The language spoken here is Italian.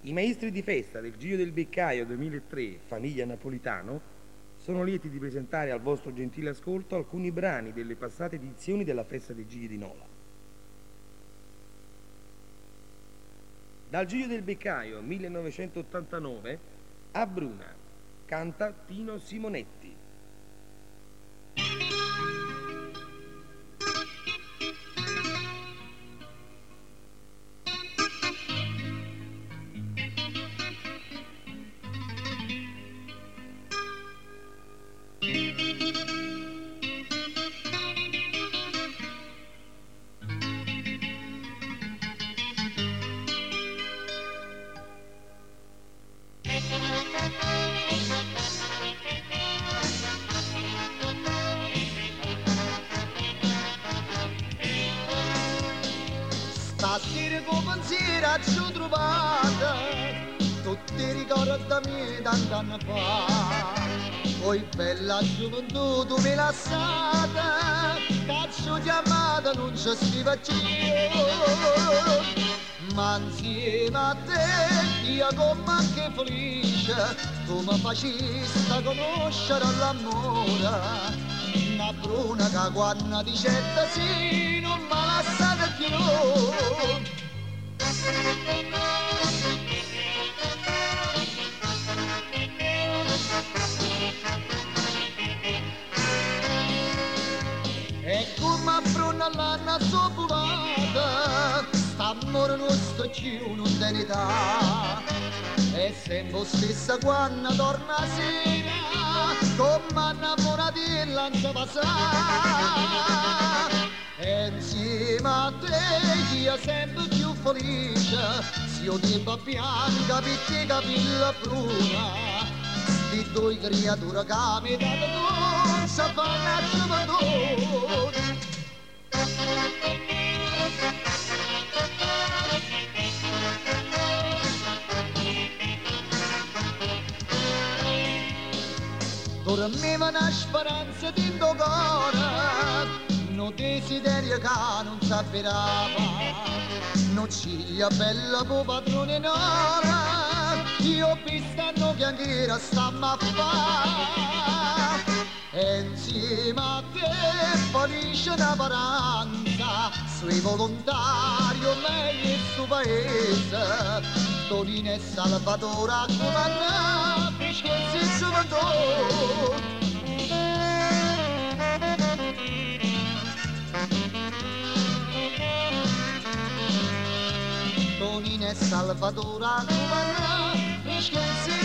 I maestri di festa del Giro del Beccaio 2003, famiglia Napolitano, sono lieti di presentare al vostro gentile ascolto alcuni brani delle passate edizioni della festa dei Giri di Nola. Dal Giro del Beccaio 1989 a Bruna, canta Tino Simonetti. Stasera con pensiero ci ho trovato tutti i ricordi miei tant'anni fa. Poi bella gioventù tu mi lasciata, cazzo chiamata non ci scrive più. Ma insieme a te io come che felice, tu mi facesti conoscere l'amore. Una bruna che quando dice sì non mi lasciate più. E come a bruna l'hanno soppolata, st'amore nostro più non te ne dà. E sempre stessa quando torna sera, come innamorati lancia passare. E insieme a te io sempre più felice, se io debba bianca per te capilla bruna. Sti due creature che mi date non si fanno a gioventù. Dormiva una speranza dentro il cuore, un desiderio che non si avverava. Non ciglia bella po' padrone nora, io pistano bianchera stamma a fa. E insieme a te felice una paranza, sui volontario meglio il suo paese. Tonino e Salvatore a comandare, pescenzi e gioventù. Tonino e Salvatore a comandare, pescenzi